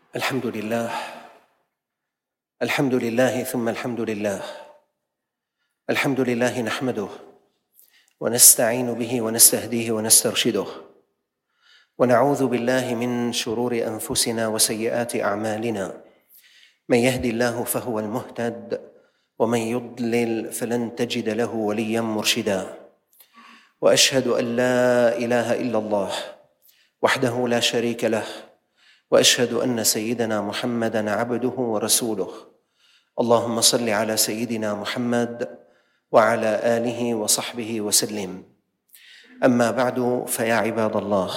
الحمد لله. الحمد لله ثم الحمد لله. الحمد لله نحمده ونستعين به ونستهديه ونسترشده، ونعوذ بالله من شرور أنفسنا وسيئات أعمالنا. من يهد الله فهو المهتد، ومن يضلل فلن تجد له وليا مرشدا. وأشهد أن لا إله إلا الله وحده لا شريك له، وأشهد أن سيدنا محمدًا عبده ورسوله. اللهم صل على سيدنا محمد وعلى آله وصحبه وسلم. أما بعد، فيا عباد الله،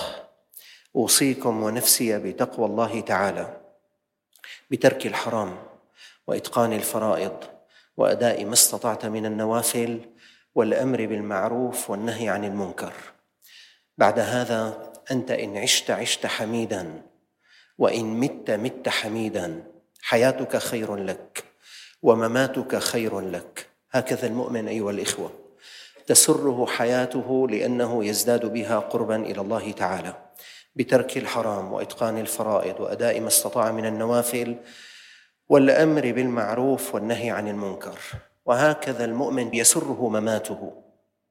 أوصيكم ونفسي بتقوى الله تعالى، بترك الحرام وإتقان الفرائض وأداء ما استطعت من النوافل والأمر بالمعروف والنهي عن المنكر. بعد هذا، أنت إن عشت عشت حميداً، وإن مت حميداً. حياتك خير لك ومماتك خير لك. هكذا المؤمن أيها الإخوة، تسره حياته لأنه يزداد بها قرباً إلى الله تعالى بترك الحرام وإتقان الفرائض وأداء ما استطاع من النوافل والأمر بالمعروف والنهي عن المنكر. وهكذا المؤمن يسره مماته.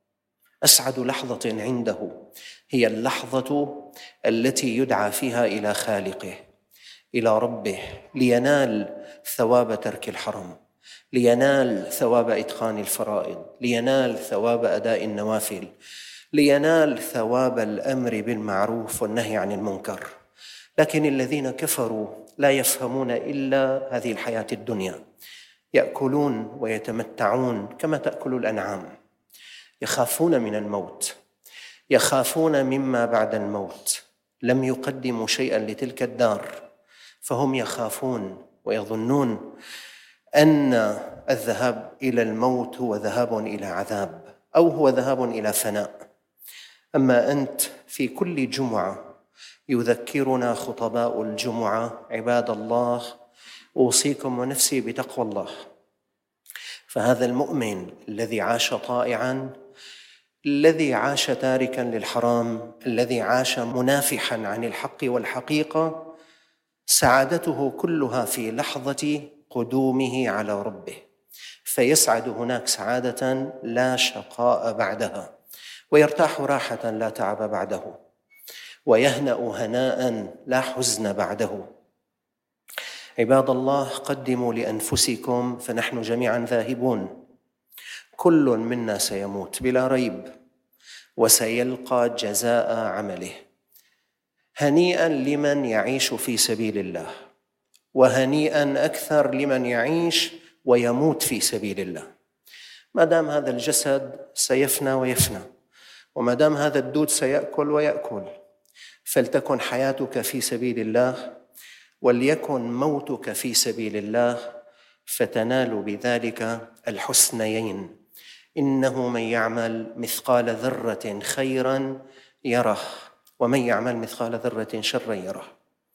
أسعد لحظة عنده هي اللحظة التي يدعى فيها إلى خالقه، إلى ربه، لينال ثواب ترك الحرام، لينال ثواب إتقان الفرائض، لينال ثواب أداء النوافل، لينال ثواب الأمر بالمعروف والنهي عن المنكر. لكن الذين كفروا لا يفهمون إلا هذه الحياة الدنيا، يأكلون ويتمتعون كما تأكل الأنعام، يخافون من الموت، يخافون مما بعد الموت، لم يقدموا شيئا لتلك الدار، فهم يخافون ويظنون أن الذهاب إلى الموت هو ذهاب إلى عذاب، أو هو ذهاب إلى فناء. أما أنت في كل جمعة يذكرنا خطباء الجمعة: عباد الله، أوصيكم ونفسي بتقوى الله. فهذا المؤمن الذي عاش طائعاً، الذي عاش تاركاً للحرام، الذي عاش منافحاً عن الحق والحقيقة، سعادته كلها في لحظة قدومه على ربه، فيسعد هناك سعادة لا شقاء بعدها، ويرتاح راحة لا تعب بعده، ويهنأ هناء لا حزن بعده. عباد الله، قدموا لأنفسكم فنحن جميعا ذاهبون. كل منا سيموت بلا ريب، وسيلقى جزاء عمله. هنيئا لمن يعيش في سبيل الله، وهنيئا أكثر لمن يعيش ويموت في سبيل الله. ما دام هذا الجسد سيفنى ويفنى، وما دام هذا الدود سيأكل ويأكل، فلتكن حياتك في سبيل الله، وليكن موتك في سبيل الله، فتنال بذلك الحسنيين. إنه من يعمل مثقال ذرة خيراً يره، ومن يعمل مثقال ذرة شراً يره.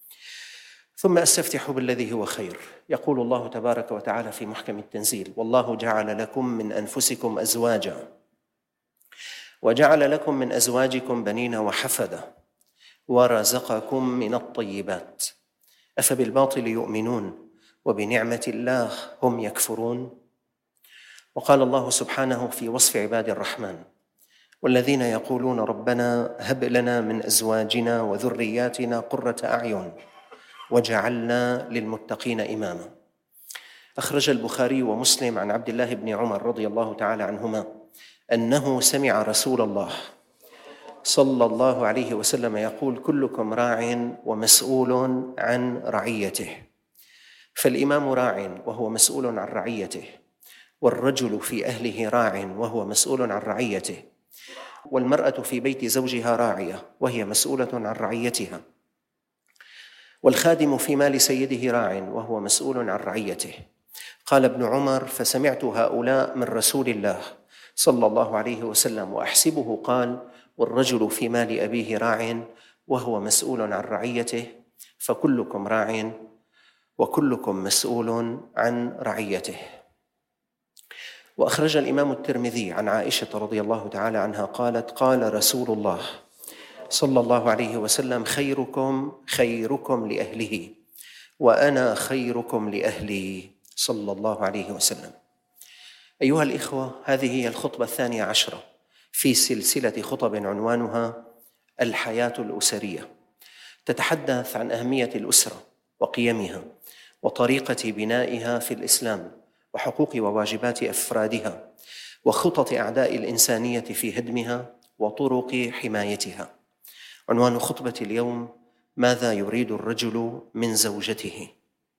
ثم أستفتح بالذي هو خير. يقول الله تبارك وتعالى في محكم التنزيل: والله جعل لكم من أنفسكم أزواجا، وجعل لكم من أزواجكم بنين وحفدة، ورزقكم من الطيبات، أفبالباطل يؤمنون وبنعمة الله هم يكفرون. وقال الله سبحانه في وصف عباد الرحمن: والذين يقولون ربنا هب لنا من أزواجنا وذرياتنا قرة أعين وجعلنا للمتقين إماما. أخرج البخاري ومسلم عن عبد الله بن عمر رضي الله تعالى عنهما أنه سمع رسول الله صلى الله عليه وسلم يقول: كلكم راع ومسؤول عن رعيته. فالإمام راع وهو مسؤول عن رعيته، والرجل في أهله راع وهو مسؤول عن رعيته، والمرأة في بيت زوجها راعية وهي مسؤولة عن رعيتها، والخادم في مال سيده راع وهو مسؤول عن رعيته. قال ابن عمر: فسمعت هؤلاء من رسول الله صلى الله عليه وسلم، وأحسبه قال: والرجل في مال أبيه راع وهو مسؤول عن رعيته، فكلكم راع وكلكم مسؤول عن رعيته. وأخرج الإمام الترمذي عن عائشة رضي الله تعالى عنها قالت: قال رسول الله صلى الله عليه وسلم: خيركم خيركم لأهله، وأنا خيركم لأهلي صلى الله عليه وسلم. أيها الإخوة، هذه هي الخطبة 12 في سلسلة خطب عنوانها الحياة الأسرية، تتحدث عن أهمية الأسرة وقيمها وطريقة بنائها في الإسلام وحقوق وواجبات أفرادها وخطط أعداء الإنسانية في هدمها وطرق حمايتها. عنوان خطبة اليوم: ماذا يريد الرجل من زوجته؟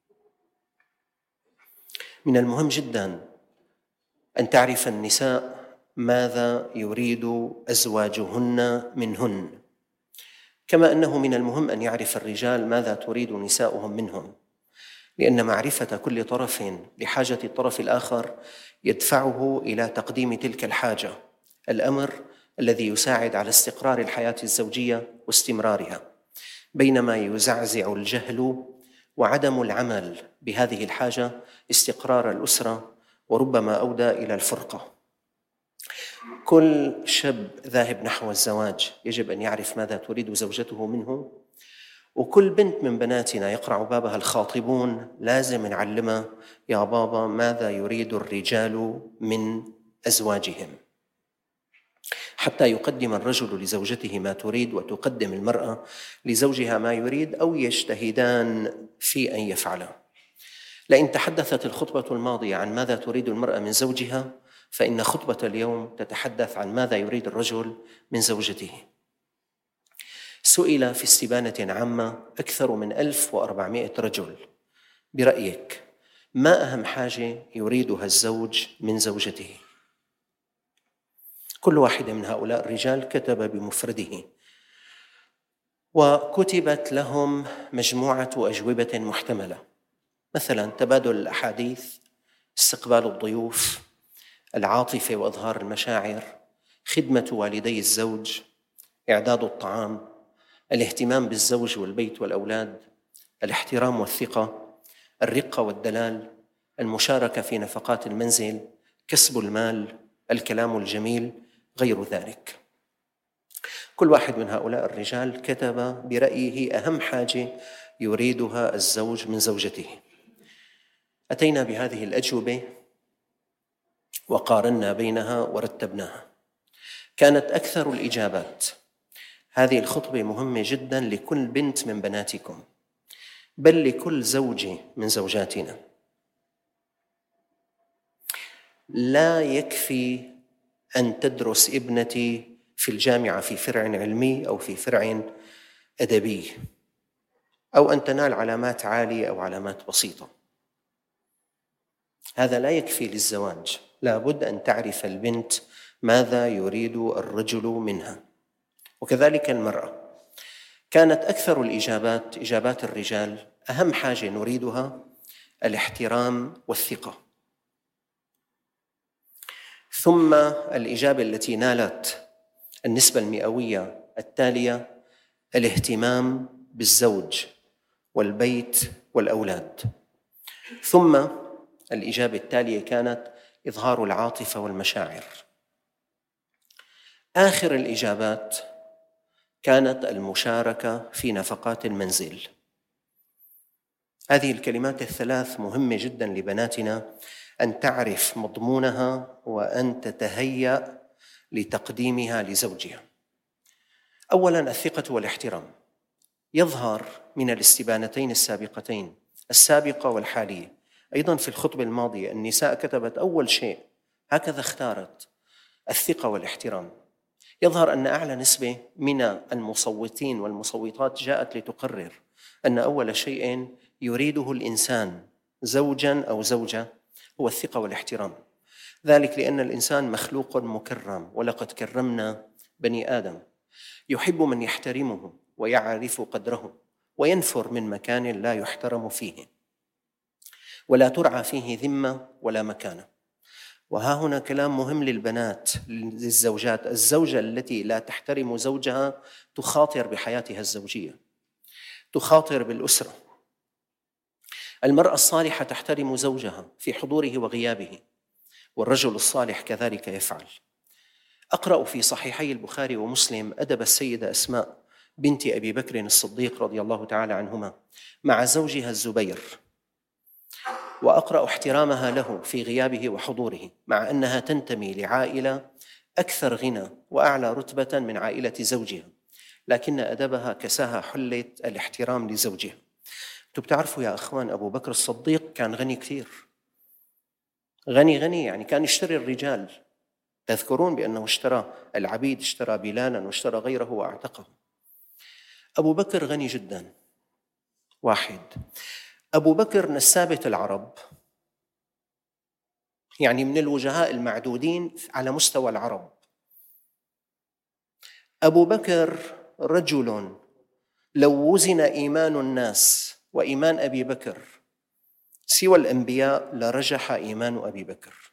من المهم جداً أن تعرف النساء ماذا يريد أزواجهن منهن، كما أنه من المهم أن يعرف الرجال ماذا تريد نساؤهم منهم، لأن معرفة كل طرف لحاجة الطرف الآخر يدفعه إلى تقديم تلك الحاجة، الأمر الذي يساعد على استقرار الحياة الزوجية واستمرارها، بينما يزعزع الجهل وعدم العمل بهذه الحاجة استقرار الأسرة وربما أودى إلى الفرقة. كل شاب ذاهب نحو الزواج يجب أن يعرف ماذا تريد زوجته منه، وكل بنت من بناتنا يقرع بابها الخاطبون لازم نعلمها: يا بابا، ماذا يريد الرجال من أزواجهم؟ حتى يقدم الرجل لزوجته ما تريد وتقدم المرأة لزوجها ما يريد، أو يجتهدان في أن يفعلا. لئن تحدثت الخطبة الماضية عن ماذا تريد المرأة من زوجها، فإن خطبة اليوم تتحدث عن ماذا يريد الرجل من زوجته. سئل في استبانة عامة أكثر من 1400 رجل: برأيك ما أهم حاجة يريدها الزوج من زوجته؟ كل واحد من هؤلاء الرجال كتب بمفرده، وكتبت لهم مجموعة أجوبة محتملة، مثلا تبادل الأحاديث، استقبال الضيوف، العاطفة وإظهار المشاعر، خدمة والدي الزوج، إعداد الطعام، الاهتمام بالزوج والبيت والأولاد، الاحترام والثقة، الرقة والدلال، المشاركة في نفقات المنزل، كسب المال، الكلام الجميل، غير ذلك. كل واحد من هؤلاء الرجال كتب برأيه أهم حاجة يريدها الزوج من زوجته. أتينا بهذه الأجوبة وقارنا بينها ورتبناها. كانت أكثر الإجابات: هذه الخطبة مهمة جدا لكل بنت من بناتكم، بل لكل زوجة من زوجاتنا. لا يكفي أن تدرس ابنتي في الجامعة في فرع علمي أو في فرع أدبي، أو أن تنال علامات عالية أو علامات بسيطة. هذا لا يكفي للزواج، لا بد أن تعرف البنت ماذا يريد الرجل منها، وكذلك المرأة. كانت أكثر الإجابات إجابات الرجال: أهم حاجة نريدها الاحترام والثقة. ثم الإجابة التي نالت النسبة المئوية التالية: الاهتمام بالزوج والبيت والأولاد. ثم الإجابة التالية كانت إظهار العاطفة والمشاعر. آخر الإجابات كانت المشاركة في نفقات المنزل. هذه الكلمات الثلاث مهمة جدا لبناتنا أن تعرف مضمونها وأن تتهيأ لتقديمها لزوجها. أولا، الثقة والاحترام. يظهر من الاستبانتين السابقتين، السابقة والحالية، أيضا في الخطبة الماضية النساء كتبت أول شيء هكذا اختارت: الثقة والاحترام. يظهر أن أعلى نسبة من المصوتين والمصوتات جاءت لتقرر أن أول شيء يريده الإنسان زوجاً أو زوجة هو الثقة والاحترام. ذلك لأن الإنسان مخلوق مكرم، ولقد كرمنا بني آدم، يحب من يحترمه ويعرف قدره، وينفر من مكان لا يحترم فيه ولا ترعى فيه ذمة ولا مكانة. وها هنا كلام مهم للبنات، للزوجات: الزوجة التي لا تحترم زوجها تخاطر بحياتها الزوجية، تخاطر بالأسرة. المرأة الصالحة تحترم زوجها في حضوره وغيابه، والرجل الصالح كذلك يفعل. أقرأ في صحيحي البخاري ومسلم أدب السيدة أسماء بنت أبي بكر الصديق رضي الله تعالى عنهما مع زوجها الزبير، وأقرأ احترامها له في غيابه وحضوره، مع أنها تنتمي لعائلة أكثر غنى وأعلى رتبة من عائلة زوجها، لكن أدبها كساها حلة الاحترام لزوجها. أنتم بتعرفوا يا أخوان، أبو بكر الصديق كان غني كثير، غني يعني كان يشتري الرجال. تذكرون بأنه اشترى العبيد، اشترى بلالا واشترى غيره وأعتقه. أبو بكر غني جدا. واحد، أبو بكر نسابة العرب، يعني من الوجهاء المعدودين على مستوى العرب. أبو بكر رجل لو وزن إيمان الناس وإيمان أبي بكر سوى الأنبياء لرجح إيمان أبي بكر.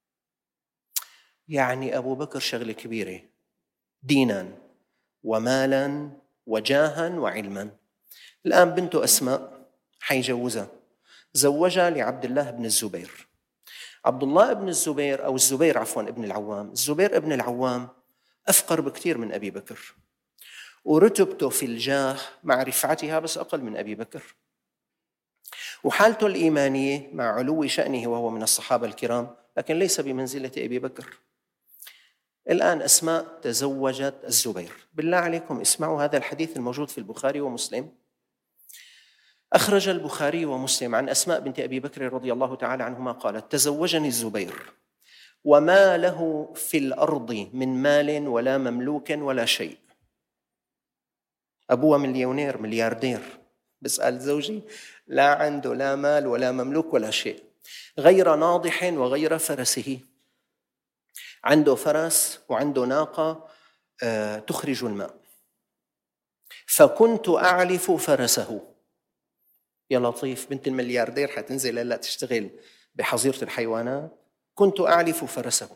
يعني أبو بكر شغلة كبيرة، دينا ومالا وجاها وعلما. الآن بنته أسماء حيجوزها، زوجها لعبد الله بن الزبير. عبد الله بن الزبير أو الزبير عفوا ابن العوام، الزبير ابن العوام أفقر بكثير من أبي بكر، ورتبته في الجاه مع رفعتها بس أقل من أبي بكر، وحالته الإيمانية مع علو شأنه وهو من الصحابة الكرام لكن ليس بمنزلة أبي بكر. الآن أسماء تزوجت الزبير. بالله عليكم اسمعوا هذا الحديث الموجود في البخاري ومسلم. أخرج البخاري ومسلم عن أسماء بنت أبي بكر رضي الله تعالى عنهما قالت: تزوجني الزبير وما له في الأرض من مال ولا مملوك ولا شيء. أبوه مليونير ملياردير، بس قال زوجي لا عنده لا مال ولا مملوك ولا شيء غير ناضح وغير فرسه. عنده فرس وعنده ناقة تخرج الماء، فكنت أعلف فرسه. يا لطيف، بنت الملياردير حتنزل هلا تشتغل بحظيرة الحيوانات. كنت أعلف فرسه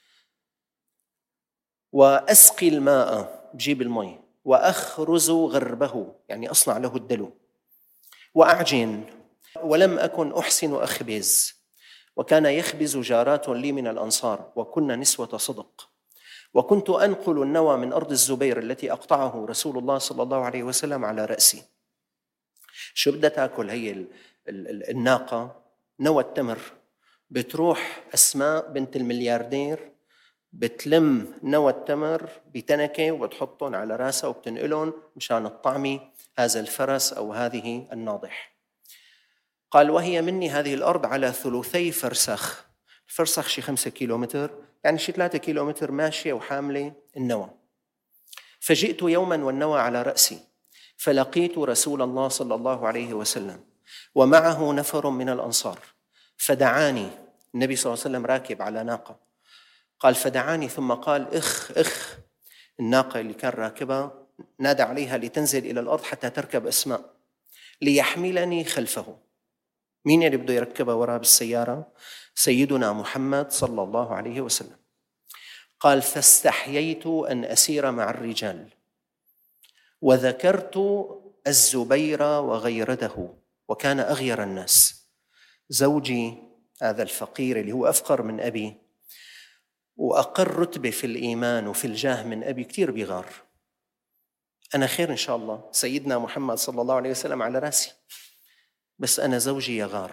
وأسقي الماء، بجيب المي، وأخرز غربه يعني أصنع له الدلو، وأعجن، ولم أكن أحسن أخبز. وكان يخبز جارات لي من الأنصار وكنا نسوة صدق. وكنت أنقل النوى من أرض الزبير التي أقطعه رسول الله صلى الله عليه وسلم على رأسي. شو بدها تأكل هي الناقة؟ نوى التمر. بتروح أسماء بنت الملياردير بتلم نوى التمر بتنكة وبتحطهم على راسها وبتنقلهم مشان الطعمي هذا الفرس أو هذه الناضح. قال: وهي مني هذه الأرض على 3 فرسخ. الفرسخ شي 5 كيلومتر، يعني شي 3 كيلومتر ماشية وحاملة النوى. فجئت يوما والنوى على رأسي، فلقيت رسول الله صلى الله عليه وسلم ومعه نفر من الأنصار، فدعاني. النبي صلى الله عليه وسلم راكب على ناقة، قال: فدعاني ثم قال: إخ. الناقة اللي كان راكبها نادى عليها لتنزل إلى الأرض حتى تركب أسماء ليحملني خلفه. مين اللي بده يركبها وراء بالسيارة؟ سيدنا محمد صلى الله عليه وسلم. قال: فاستحييت أن أسير مع الرجال، وذكرت الزبير وغيرته، وكان أغير الناس. زوجي هذا الفقير اللي هو أفقر من أبي وأقل رتبة في الإيمان وفي الجاه من أبي كتير بيغار. أنا خير إن شاء الله، سيدنا محمد صلى الله عليه وسلم على رأسي، بس أنا زوجي يغار.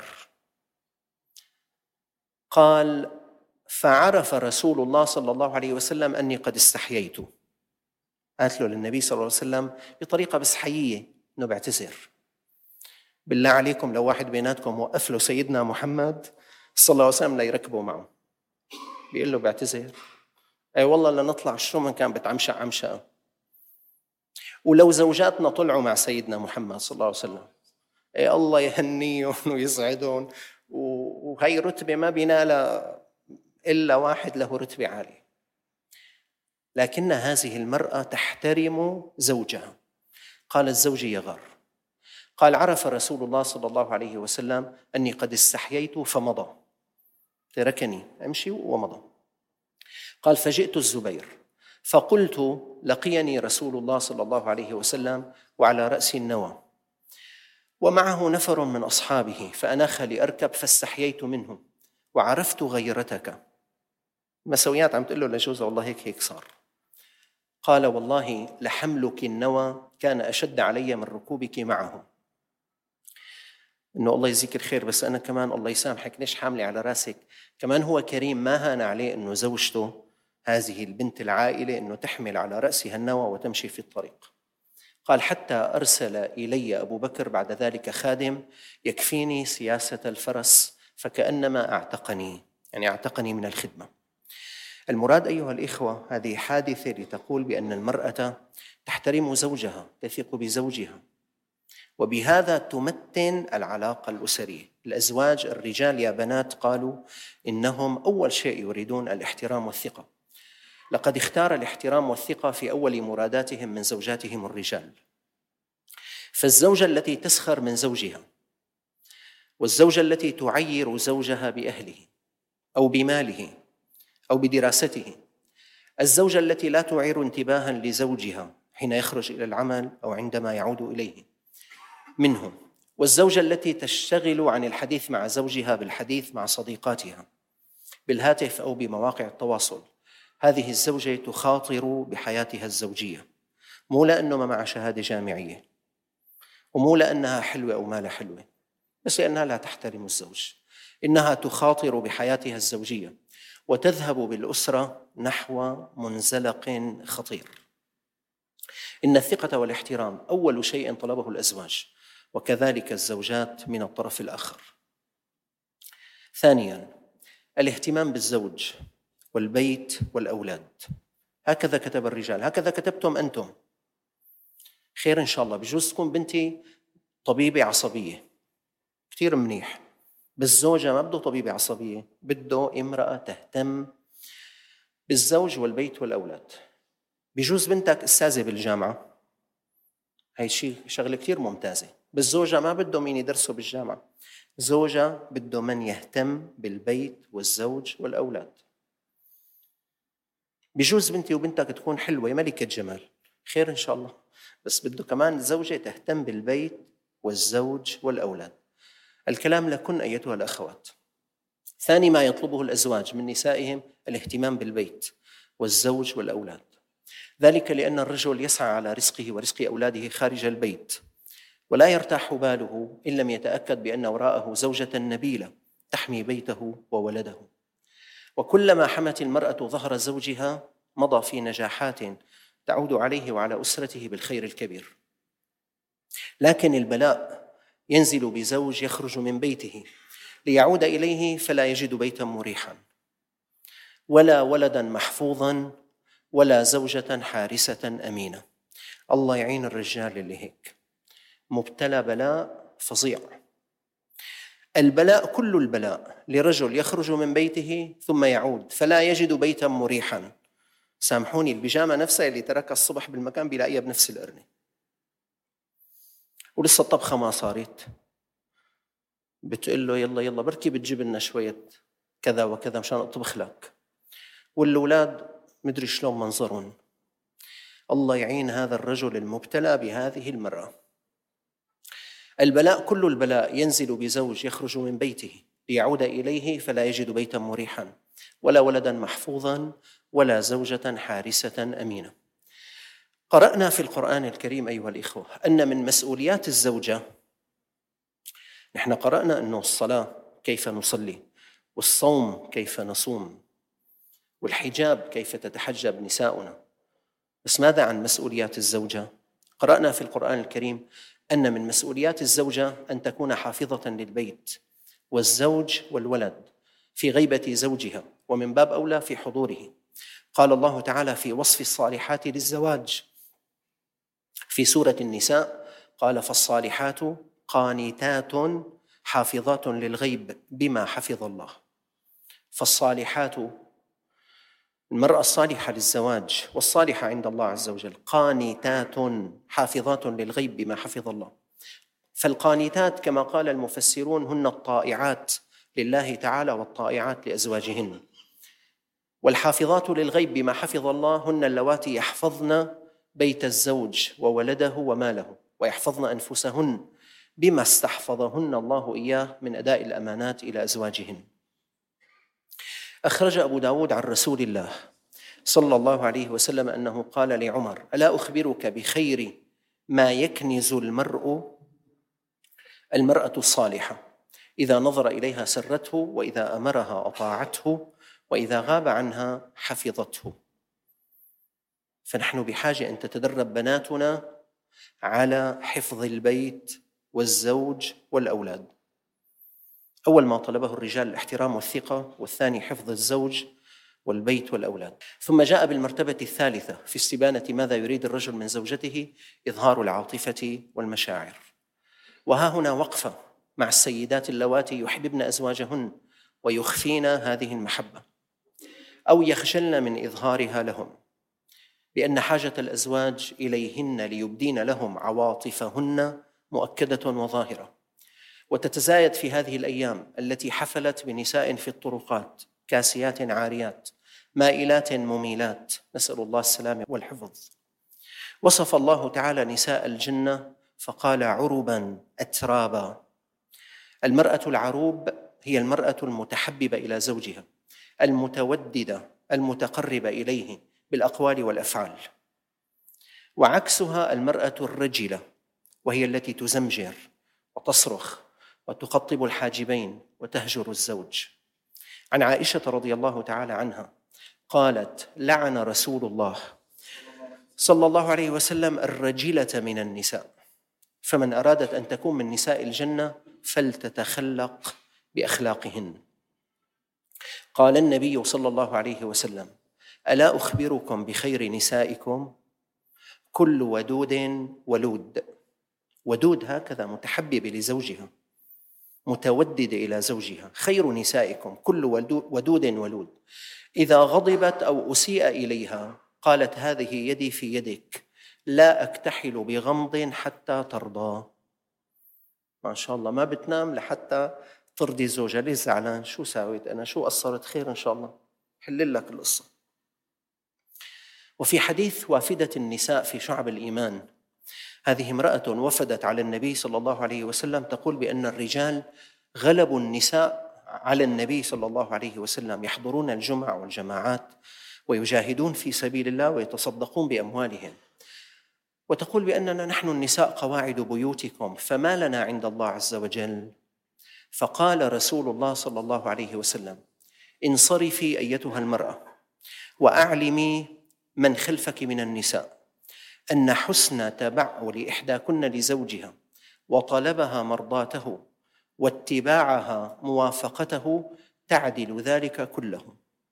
قال: فعرف رسول الله صلى الله عليه وسلم أني قد استحييت. قالت له للنبي صلى الله عليه وسلم بطريقة بس حيية أنه بعتذر. بالله عليكم لو واحد بيناتكم وقف له سيدنا محمد صلى الله عليه وسلم لا يركبه معه، بيقول له بعتذر؟ أي والله لنطلع شو من كان بتعمشق عمشقة. ولو زوجاتنا طلعوا مع سيدنا محمد صلى الله عليه وسلم، أي الله يهنيهم ويسعدهم، وهي رتبة ما بينالها إلا واحد له رتبة عالية. لكن هذه المرأة تحترم زوجها. قال: الزوج يغار. قال: عرف رسول الله صلى الله عليه وسلم أني قد استحييت فمضى، تركني أمشي ومضى. قال: فجئت الزبير فقلت: لقيني رسول الله صلى الله عليه وسلم وعلى رأسي النوى ومعه نفر من أصحابه، فأناخ لأركب فاستحييت منه وعرفت غيرتك. مسويات عم تقول له لجوزها والله هيك صار. قال والله لحملك النوى كان أشد علي من ركوبك معهم. إنه الله يجزيك الخير، بس أنا كمان الله يسامحك ليش حاملة على راسك؟ كمان هو كريم، ما هان عليه إنه زوجته هذه البنت العائلة إنه تحمل على رأسها النوى وتمشي في الطريق. قال حتى أرسل إلي أبو بكر بعد ذلك خادم يكفيني سياسة الفرس فكأنما أعتقني، يعني أعتقني من الخدمة. المراد أيها الإخوة هذه حادثة لتقول بأن المرأة تحترم زوجها، تثق بزوجها، وبهذا تمتن العلاقة الأسرية. الأزواج الرجال يا بنات قالوا إنهم أول شيء يريدون الاحترام والثقة، لقد اختار الاحترام والثقة في أول مراداتهم من زوجاتهم الرجال. فالزوجة التي تسخر من زوجها، والزوجة التي تعير زوجها بأهله أو بماله أو بدراسته، الزوجة التي لا تعير انتباها لزوجها حين يخرج إلى العمل أو عندما يعود إليه منه، والزوجة التي تشتغل عن الحديث مع زوجها بالحديث مع صديقاتها بالهاتف أو بمواقع التواصل، هذه الزوجة تخاطر بحياتها الزوجية، مو لأنه ما معها شهادة جامعية، ومو لأنها حلوة أو ما لا حلوة، بس لأنها لا تحترم الزوج. إنها تخاطر بحياتها الزوجية وتذهب بالأسرة نحو منزلق خطير. إن الثقة والاحترام أول شيء طلبه الأزواج، وكذلك الزوجات من الطرف الآخر. ثانياً الاهتمام بالزوج والبيت والأولاد. هكذا كتب الرجال، هكذا كتبتم أنتم. خير إن شاء الله. بجوز تكون بنتي طبيبة عصبية، كتير منيح، بس زوجها ما بده طبيبة عصبية، بده امرأة تهتم بالزوج والبيت والأولاد. بجوز بنتك أستاذة بالجامعة، هاي شغلة كتير ممتازة، بس زوجها ما بده مين يدرسه بالجامعة، زوجها بده من يهتم بالبيت والزوج والأولاد. بجوز بنتي وبنتك تكون حلوة ملكة جمال، خير إن شاء الله، بس بده كمان زوجة تهتم بالبيت والزوج والأولاد. الكلام لكن أيتها الأخوات. ثاني ما يطلبه الأزواج من نسائهم الاهتمام بالبيت والزوج والأولاد، ذلك لأن الرجل يسعى على رزقه ورزق أولاده خارج البيت، ولا يرتاح باله إن لم يتأكد بأن وراءه زوجة نبيلة تحمي بيته وولده. وكلما حمت المرأة ظهر زوجها مضى في نجاحات تعود عليه وعلى أسرته بالخير الكبير. لكن البلاء ينزل بزوج يخرج من بيته ليعود إليه فلا يجد بيتا مريحا، ولا ولدا محفوظا، ولا زوجة حارسة أمينة. الله يعين الرجال اللي هيك، مبتلى بلاء فظيع. البلاء كل البلاء لرجل يخرج من بيته ثم يعود فلا يجد بيتا مريحا. سامحوني، البيجامة نفسها اللي تركها الصبح بالمكان بيلاقيها بنفس القرنة، ولسه الطبخة ما صارت، بتقول له يلا يلا بركي بتجيب لنا شوية كذا وكذا مشان أطبخ لك، والأولاد مدري شلون منظرون. الله يعين هذا الرجل المبتلى بهذه المرأة. البلاء كل البلاء ينزل بزوج يخرج من بيته ليعود إليه فلا يجد بيتا مريحا، ولا ولدا محفوظا، ولا زوجة حارسة أمينة. قرأنا في القرآن الكريم أيها الإخوة أن من مسؤوليات الزوجة، نحن قرأنا أنه الصلاة كيف نصلي، والصوم كيف نصوم، والحجاب كيف تتحجب نساؤنا، بس ماذا عن مسؤوليات الزوجة؟ قرأنا في القرآن الكريم أن من مسؤوليات الزوجة أن تكون حافظة للبيت والزوج والولد في غيبة زوجها، ومن باب أولى في حضوره. قال الله تعالى في وصف الصالحات للزواج في سورة النساء، قال فالصالحات قانتات حافظات للغيب بما حفظ الله. فالصالحات المرأة الصالحة للزواج والصالحة عند الله عز وجل قانتات حافظات للغيب بما حفظ الله. فالقانتات كما قال المفسرون هن الطائعات لله تعالى والطائعات لأزواجهن، والحافظات للغيب بما حفظ الله هن اللواتي يحفظن بيت الزوج وولده وماله، ويحفظن أنفسهن بما استحفظهن الله إياه من أداء الأمانات إلى أزواجهن. أخرج أبو داود عن رسول الله صلى الله عليه وسلم أنه قال لعمر: ألا أخبرك بخير ما يكنز المرأة الصالحة، إذا نظر إليها سرته، وإذا أمرها أطاعته، وإذا غاب عنها حفظته. فنحن بحاجة أن تتدرب بناتنا على حفظ البيت والزوج والأولاد. أول ما طلبه الرجال الاحترام والثقة، والثاني حفظ الزوج والبيت والأولاد. ثم جاء بالمرتبة الثالثة في استبانة ماذا يريد الرجل من زوجته: إظهار العاطفة والمشاعر. وها هنا وقفة مع السيدات اللواتي يحببن أزواجهن ويخفين هذه المحبة أو يخجلن من إظهارها لهم، لأن حاجة الأزواج إليهن ليبدين لهم عواطفهن مؤكدة وظاهرة، وتتزايد في هذه الأيام التي حفلت بنساء في الطرقات كاسيات عاريات مائلات مميلات، نسأل الله السلامة والحفظ. وصف الله تعالى نساء الجنة فقال: عربا أترابا. المرأة العروب هي المرأة المتحببة إلى زوجها، المتوددة، المتقربة إليه بالأقوال والأفعال. وعكسها المرأة الرجلة، وهي التي تزمجر وتصرخ وتقطب الحاجبين وتهجر الزوج. عن عائشة رضي الله تعالى عنها قالت: لعن رسول الله صلى الله عليه وسلم الرجلة من النساء، فمن أرادت أن تكون من نساء الجنة فلتتخلق بأخلاقهن. قال النبي صلى الله عليه وسلم: ألا أخبركم بخير نسائكم؟ كل ودود ولود. ودود هكذا متحبب لزوجها، متودد إلى زوجها. خير نسائكم كل ودود ولود. إذا غضبت أو أسيء إليها قالت: هذه يدي في يدك، لا أكتحل بغمض حتى ترضى. ما شاء الله، ما بتنام لحتى ترضي زوجها. ليش زعلان؟ شو ساويت أنا؟ شو قصرت؟ خير إن شاء الله حل لك القصة. وفي حديث وافدة النساء في شعب الإيمان، هذه امرأة وفدت على النبي صلى الله عليه وسلم تقول بأن الرجال غلبوا النساء على النبي صلى الله عليه وسلم، يحضرون الجمع والجماعات ويجاهدون في سبيل الله ويتصدقون بأموالهم. وتقول بأننا نحن النساء قواعد بيوتكم، فما لنا عند الله عز وجل. فقال رسول الله صلى الله عليه وسلم: انصرفي أيتها المرأة وأعلمي من خلفك من النساء أن حسن تبعل إحداكن لزوجها وطلبها مرضاته واتباعها موافقته تعدل ذلك كله.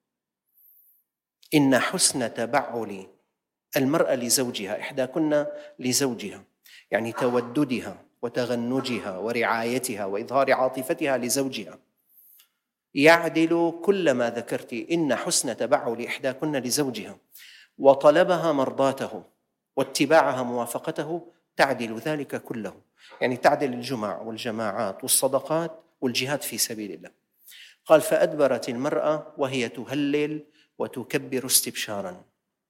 إن حسن تبعل المرأة لزوجها، إحداكن لزوجها، يعني توددها وتغنجها ورعايتها وإظهار عاطفتها لزوجها، يعدل كل ما ذكرت. إن حسن تبعل إحداكن لزوجها وطلبها مرضاته واتباعها موافقته تعدل ذلك كله، يعني تعدل الجمع والجماعات والصدقات والجهاد في سبيل الله. قال: فأدبرت المرأة وهي تهلل وتكبر استبشارا.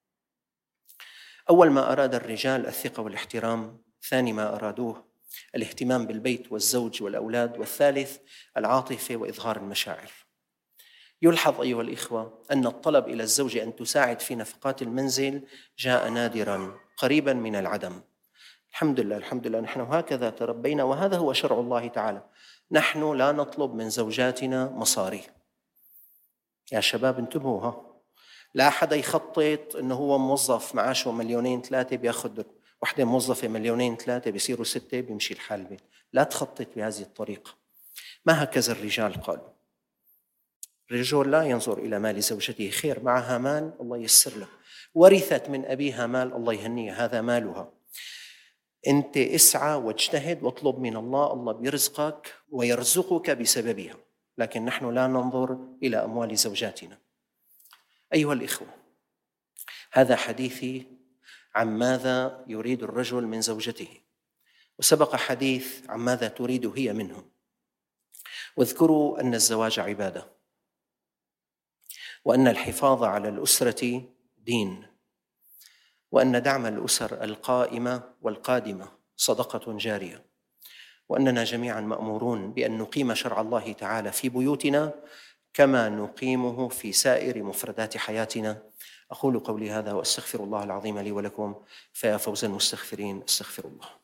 أول ما أراد الرجال الثقة والاحترام، ثاني ما أرادوه الاهتمام بالبيت والزوج والأولاد، والثالث العاطفة وإظهار المشاعر. يلحظ أيها الإخوة أن الطلب إلى الزوجة أن تساعد في نفقات المنزل جاء نادراً، قريباً من العدم. الحمد لله، الحمد لله، نحن هكذا تربينا، وهذا هو شرع الله تعالى. نحن لا نطلب من زوجاتنا مصاري. يا شباب انتبهوا، لا حدا يخطط أنه هو موظف معاشه 2,3 بياخذ وحدة موظفة 2,3 بيصيروا 6 بيمشي الحال بيه. لا تخطط بهذه الطريقة، ما هكذا الرجال قالوا. الرجل لا ينظر إلى مال زوجته، خير معها مال الله ييسر له، ورثت من أبيها مال الله يهنيها، هذا مالها. أنت اسعى واجتهد واطلب من الله، الله بيرزقك ويرزقك بسببها، لكن نحن لا ننظر إلى أموال زوجاتنا. أيها الإخوة، هذا حديثي عن ماذا يريد الرجل من زوجته، وسبق حديث عن ماذا تريد هي منه. واذكروا أن الزواج عبادة، وأن الحفاظ على الأسرة دين، وأن دعم الأسر القائمة والقادمة صدقة جارية، وأننا جميعا مأمورون بأن نقيم شرع الله تعالى في بيوتنا كما نقيمه في سائر مفردات حياتنا. أقول قولي هذا وأستغفر الله العظيم لي ولكم، فيا فوز المستغفرين، استغفر الله.